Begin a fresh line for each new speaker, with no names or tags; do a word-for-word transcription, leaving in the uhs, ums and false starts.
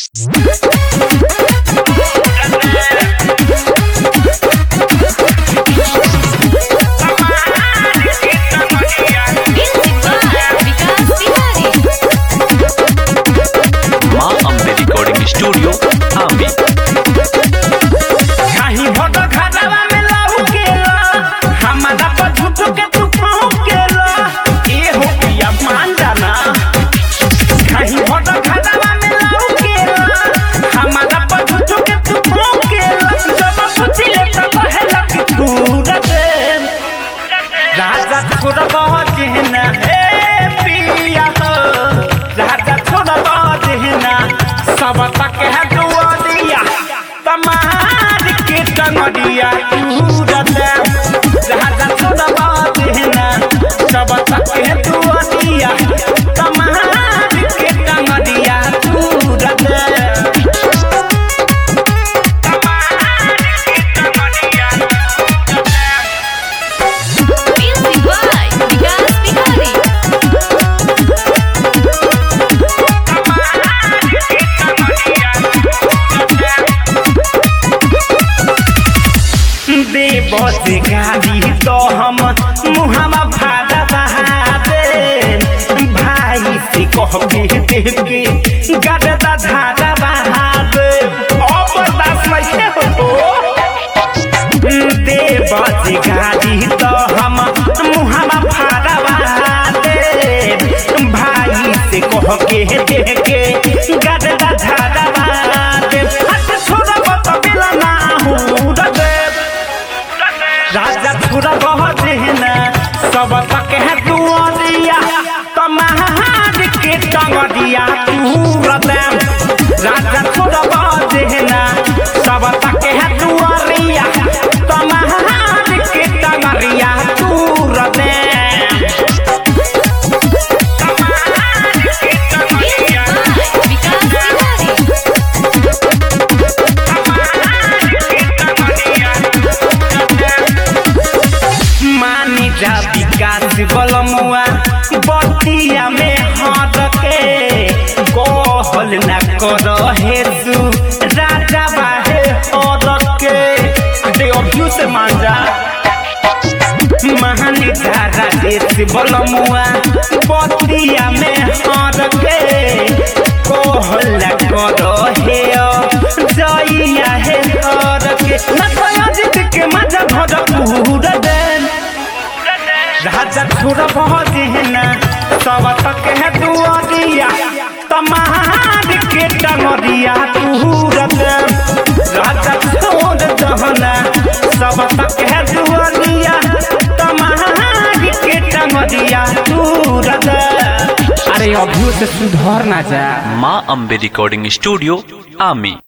माँ Ambe recording studio आमी।
राजा छोड़ बजना हे पिया हो, राजा छोड़ बजना सब तक है दुआरिया तमार के टंगड़िया टूटत। राजा छोड़ बजना सब तक है दुआरिया तमार के टंगड़िया टूटत। बस गाड़ी तो हम मुहावा भाड़ा बहा दे, भाई से कह के देख के गड़दा धारा बहा दे। अब बर्दाश्त नहीं हो दे, बस गाड़ी तो हम मुहावा भाड़ा बहा दे, भाई से कह के देख के गड़दा धारा बहा दे। राजा छोड़ा बजना सब तक है दुआरिया तमार के टंगड़िया टूटत। राजा छोड़ा बजना सब तक है दुआरिया तमार के टंगड़िया टूटत। विकास बलमुआ बतिया में हाथ के कहल न कर हेसु राजा बाहे हर के दे अभियु से मांजा महानी धारा देश बलमुआ बतिया में हाथ के कहल न कर हे जइया हे हर के न जित के मजा भर पूरा दे। राजा छोड़ बजना सब तक है दुआरिया तमार के टंगड़िया टूटत। राजा छोड़ बजना सब तक है दुआरिया तमार के टंगड़िया टूटत। अरे अभियो से सुधर ना जा।
माँ अम्बे रिकॉर्डिंग स्टूडियो आमी।